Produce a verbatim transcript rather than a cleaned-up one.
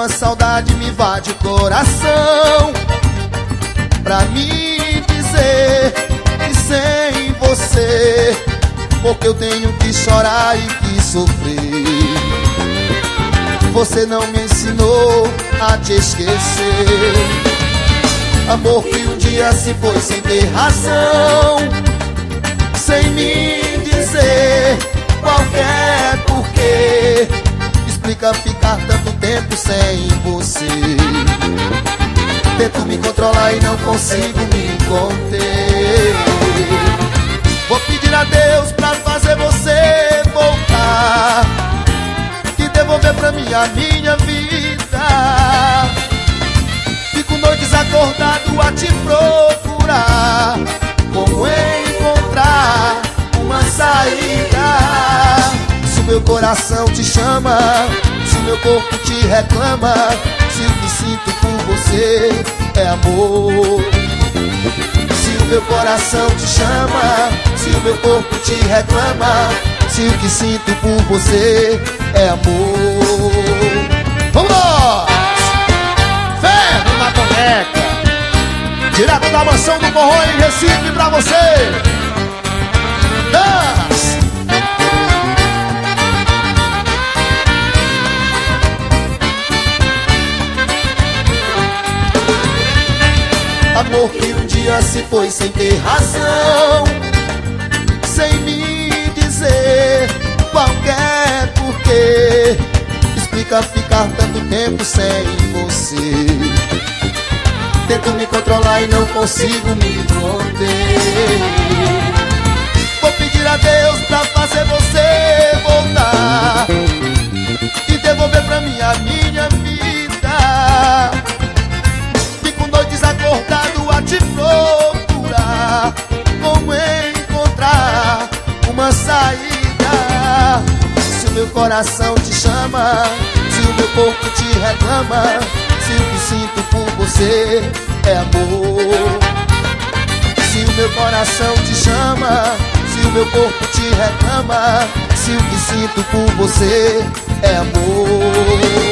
uma saudade me invade o coração, pra me dizer que sem você, porque eu tenho que chorar e que sofrer. Você não me ensinou a te esquecer. Amor que um dia se foi sem ter razão, sem me dizer qualquer porquê. Explica ficar tanto tempo sem você. Tento me controlar e não consigo me conter. Vou pedir a Deus pra fazer você voltar e devolver pra mim a minha vida. Fico noites acordado a te procurar, como encontrar uma saída. Se o meu coração te chama, se o meu corpo te reclama, se o que sinto por você é amor. Se o meu coração te chama, se o meu corpo te reclama, se o que sinto por você é amor. Vamos lá! Ferro na boneca, direto da mansão do Forró em Recife pra você. Dance! Amor que um dia se foi sem ter razão, sem me dizer qualquer porquê. Explica ficar tanto tempo sem você. Tento me controlar e não consigo me conter. Vou pedir a Deus pra fazer você voltar e devolver pra mim a minha vida. Fico noites acordado a te procurar, como encontrar uma saída. Se o meu coração te chama, se o meu corpo te reclama, se o que sinto por você é amor. Se o meu coração te chama, se o meu corpo te reclama, se o que sinto por você é amor.